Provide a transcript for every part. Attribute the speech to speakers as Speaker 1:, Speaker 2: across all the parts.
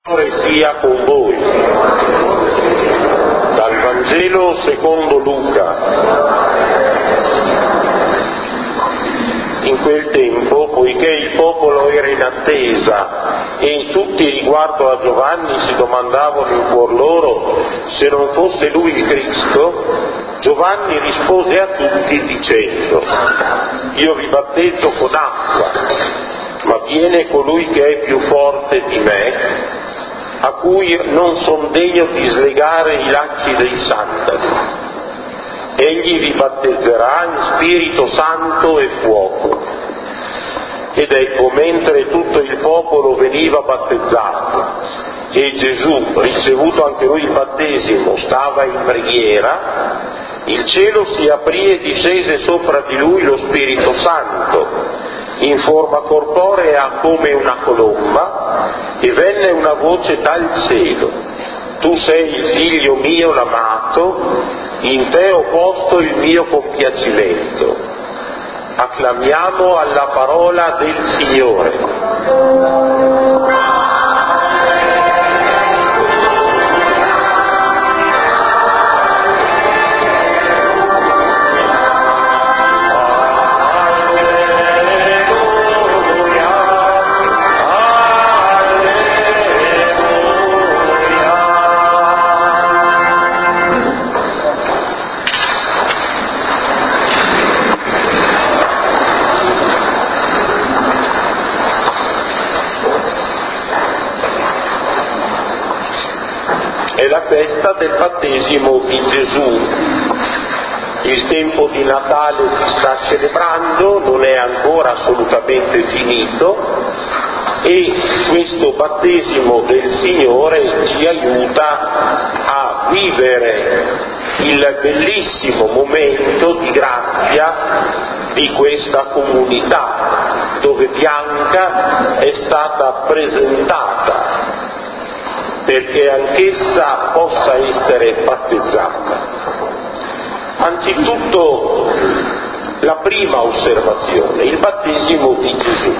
Speaker 1: Signore sia con voi. Dal Vangelo secondo Luca. In quel tempo, poiché il popolo era in attesa e tutti riguardo a Giovanni si domandavano in cuor loro se non fosse lui il Cristo, Giovanni rispose a tutti dicendo: io vi battezzo con acqua, ma viene colui che è più forte di me, a cui non son degno di slegare i lacci dei sandali. Egli vi battezzerà in Spirito Santo e fuoco. Ed ecco, mentre tutto il popolo veniva battezzato e Gesù, ricevuto anche lui il battesimo, stava in preghiera, il cielo si aprì e discese sopra di lui lo Spirito Santo, in forma corporea come una colomba, e venne una voce dal cielo: tu sei il figlio mio l'amato, in te ho posto il mio compiacimento. Acclamiamo alla parola del Signore. È la festa del battesimo di Gesù. Il tempo di Natale si sta celebrando, non è ancora assolutamente finito, e questo battesimo del Signore ci aiuta a vivere il bellissimo momento di grazia di questa comunità, dove Bianca è stata presentata perché anch'essa possa essere battezzata. Anzitutto, la prima osservazione: il battesimo di Gesù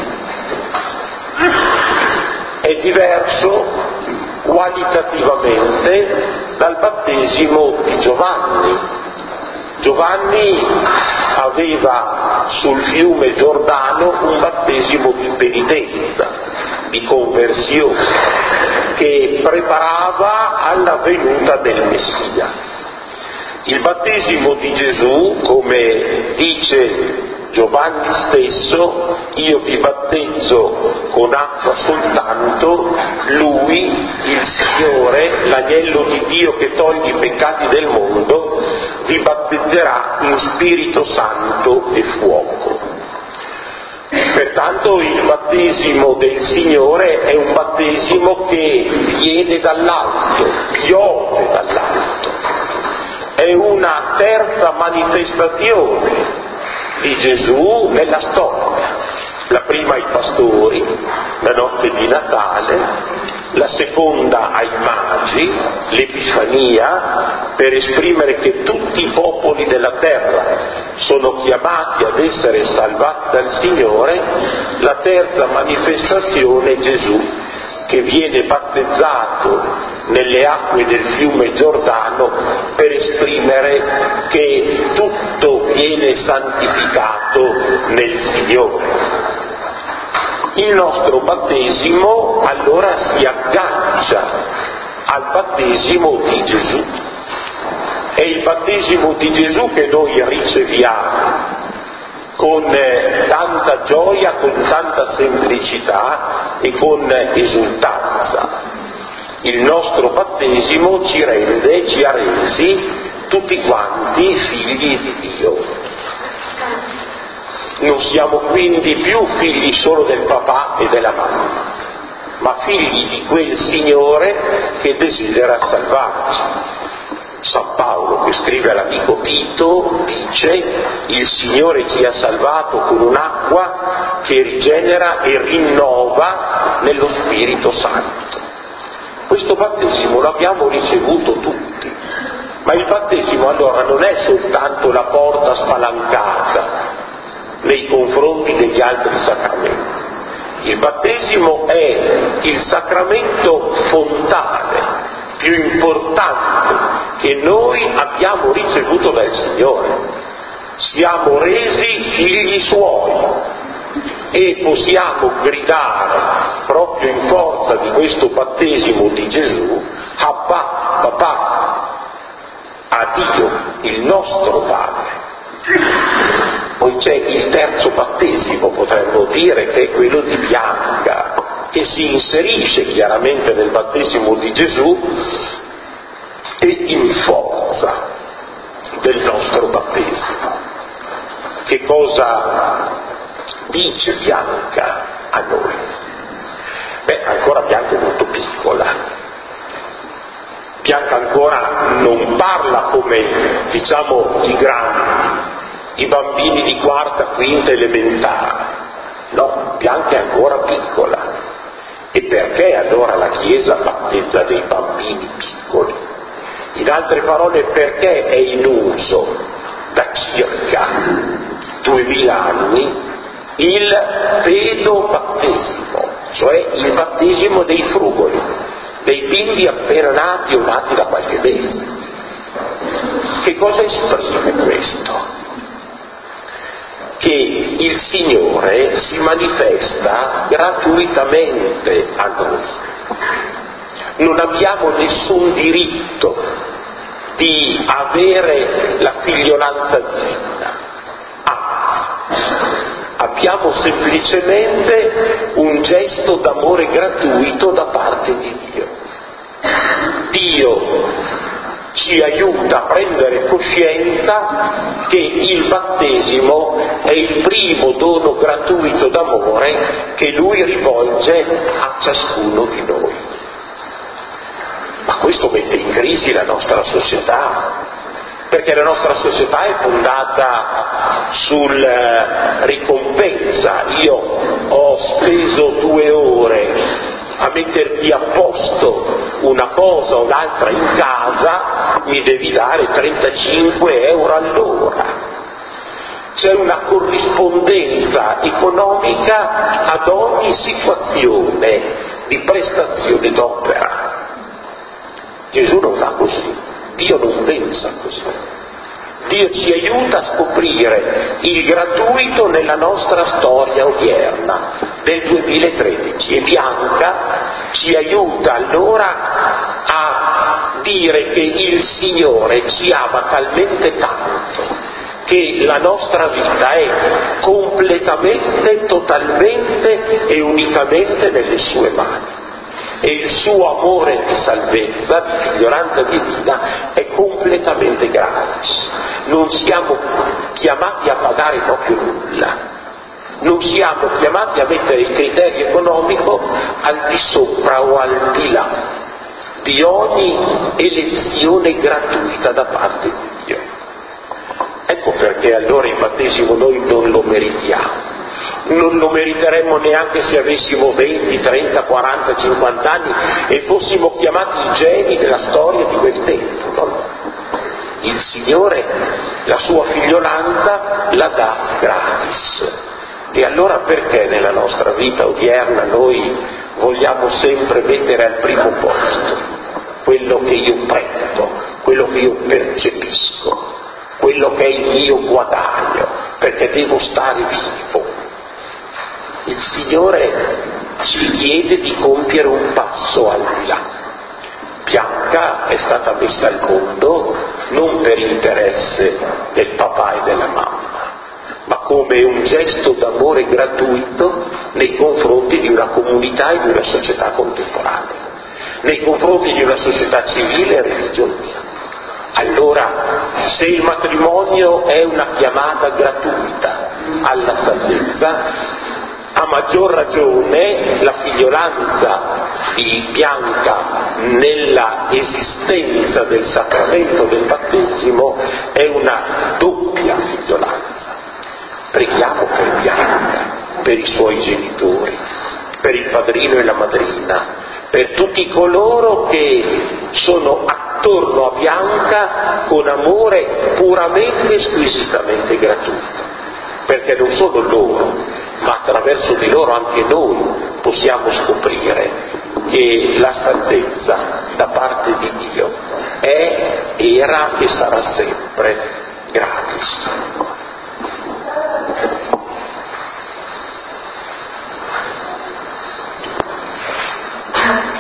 Speaker 1: è diverso qualitativamente dal battesimo di Giovanni. Giovanni aveva sul fiume Giordano un battesimo di penitenza, di conversione, che preparava alla venuta del Messia. Il battesimo di Gesù, come dice Giovanni stesso: io vi battezzo con acqua soltanto, lui, il Signore, l'agnello di Dio che toglie i peccati del mondo, vi battezzerà in Spirito Santo e fuoco. Pertanto il battesimo del Signore è un battesimo che viene dall'alto, piove dall'alto. È una terza manifestazione di Gesù nella storia. La prima ai pastori, la notte di Natale; la seconda ai magi, l'Epifania, per esprimere che tutti i popoli della terra sono chiamati ad essere salvati dal Signore; la terza manifestazione è Gesù, che viene battezzato nelle acque del fiume Giordano per esprimere che tutto viene santificato nel Signore. Il nostro battesimo allora si aggancia al battesimo di Gesù. È il battesimo di Gesù che noi riceviamo con tanta gioia, con tanta semplicità e con esultanza. Il nostro battesimo ci ha resi tutti quanti figli di Dio. Non siamo quindi più figli solo del papà e della mamma, ma figli di quel Signore che desidera salvarci. San Paolo, che scrive all'amico Tito, dice: il Signore ci ha salvato con un'acqua che rigenera e rinnova nello Spirito Santo. Questo battesimo l'abbiamo ricevuto tutti, ma il battesimo allora non è soltanto la porta spalancata nei confronti degli altri sacramenti. Il battesimo è il sacramento fontale più importante che noi abbiamo ricevuto dal Signore. Siamo resi figli Suoi e possiamo gridare proprio in forza di questo battesimo di Gesù: Abba, papà, a Dio, il nostro Padre. Poi c'è il terzo battesimo, potremmo dire, che è quello di Bianca, che si inserisce chiaramente nel battesimo di Gesù e in forza del nostro battesimo. Che cosa dice Bianca a noi? Ancora Bianca è molto piccola. Bianca ancora non parla come, diciamo, i grandi, i bambini di quarta, quinta elementare. No, Bianca è ancora piccola. E perché allora la Chiesa battezza dei bambini piccoli? In altre parole, perché è in uso da circa 2000 anni il pedobattesimo, cioè il battesimo dei frugoli, dei bimbi appena nati o nati da qualche mese. Che cosa esprime questo? Che il Signore si manifesta gratuitamente a noi. Non abbiamo nessun diritto di avere la figliolanza divina. Abbiamo semplicemente un gesto d'amore gratuito da parte di Dio. Dio ci aiuta a prendere coscienza che il battesimo è il primo dono gratuito d'amore che Lui rivolge a ciascuno di noi. Ma questo mette in crisi la nostra società, perché la nostra società è fondata sul ricompensa. Io ho speso 2 ore a metterti a posto una cosa o l'altra in casa, mi devi dare 35 euro all'ora. C'è una corrispondenza economica ad ogni situazione di prestazione d'opera. Gesù non fa così, Dio non pensa così. Dio ci aiuta a scoprire il gratuito nella nostra storia odierna del 2013 e Bianca ci aiuta allora a dire che il Signore ci ama talmente tanto che la nostra vita è completamente, totalmente e unicamente nelle sue mani. E il suo amore di salvezza, di figliolanza divina, è completamente gratis. Non siamo chiamati a pagare proprio nulla, non siamo chiamati a mettere il criterio economico al di sopra o al di là di ogni elezione gratuita da parte di Dio. Ecco perché allora il battesimo noi non lo meritiamo. Non lo meriteremmo neanche se avessimo 20, 30, 40, 50 anni e fossimo chiamati i geni della storia di quel tempo. No? Il Signore la sua figliolanza la dà gratis. E allora perché nella nostra vita odierna noi vogliamo sempre mettere al primo posto quello che io prendo, quello che io percepisco, quello che è il mio guadagno, perché devo stare vivo? Il Signore ci chiede di compiere un passo al di là. Bianca è stata messa al mondo non per interesse del papà e della mamma, ma come un gesto d'amore gratuito nei confronti di una comunità e di una società contemporanea, nei confronti di una società civile e religiosa. Allora, se il matrimonio è una chiamata gratuita alla salvezza, a maggior ragione la figliolanza di Bianca nella esistenza del sacramento del battesimo è una doppia figliolanza. Preghiamo per Bianca, per i suoi genitori, per il padrino e la madrina, per tutti coloro che sono attorno a Bianca con amore puramente e squisitamente gratuito, perché non solo loro, ma attraverso di loro anche noi possiamo scoprire che la salvezza da parte di Dio era e sarà sempre gratis.